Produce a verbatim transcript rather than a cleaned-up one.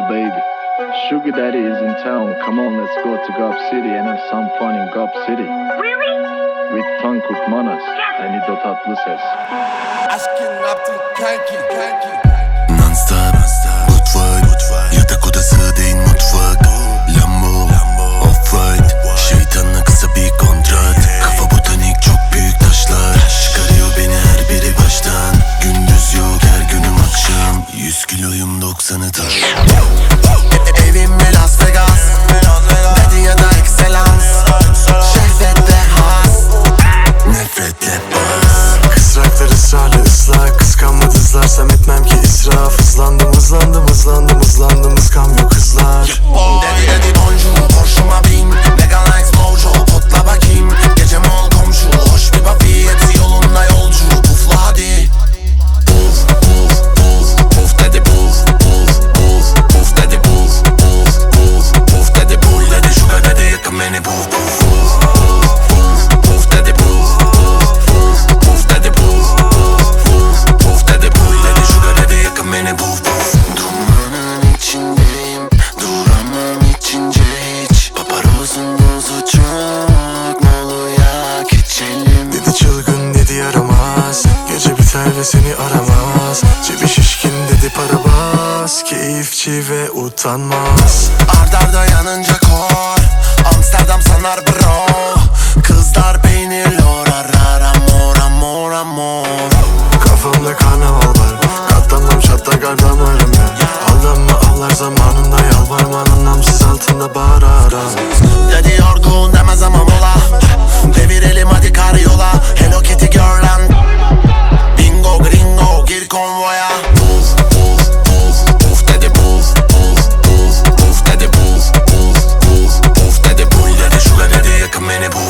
baby. Sugar daddy is in town. Come on, let's go to Gob City and have some fun in Gob City. Really? With Tankut Manas and İdo Tatlıses. Aşkın yaptın kanki kanki. Non-stop, mutfak, yatak odası değil mutfak. Lambo, off-white, şeytanla kısa bir kontrat. Kafa botanik çok büyük taşlar. Çıkarıyor beni her biri baştan. Gündüz yok her günüm akşam. Yüz kiloyum doksanı taş. Evim mi Las Vegas? Dedi ya da excellence. Şehvetle has, nefretle bas. Kısraklar ısrarla ıslak. Kıskanmadızlarsam etmem ki israf. Hızlandım hızlandım hızlandım hızlandım ıskamıyor kızlar. Dedi dedi bonjour Porsche'ma bin. Mega likes mojo potla bakayım. Gecem ol komşu hoş bir papi. Hepsi yolunda yolcu pufla hadi. Puf puf puf puf dedi puf puf puf puf dedi puf puf puf puf dedi pull dedi şuga dedi yakın beni puf puf puf puf puf dedi puf puf puf puf dedi puf puf puf puf dedi pull dedi şuga dedi yakın beni puf puf. Dumanın içindeyim duramam içince hiç. Paparozun dozu çok moluya geçelim. Dedi çılgın dedi yaramaz. Gece biter ve seni aramaz. Cebi şişkin dedi para bas. Keyifçi ve utanmaz. Ard arda yanınca kor. Amsterdam sanar bro. Kızlar peynir lora rara mora mora mor. Kafamda karnaval var. Katlanmam çatla kardamarım ya. Aldanma ağlar zamanında yalvarman anlamsız altında bağıraram. Dedi yorgun demez ama mola. Devirelim hadi kar yola. Hello Kitty girl and bingo gringo gir konvoya. Puf puf puf puf dedi puf puf puf puf dedi puf puf puf puf dedi pull dedi şuga dedi yakın beni puf.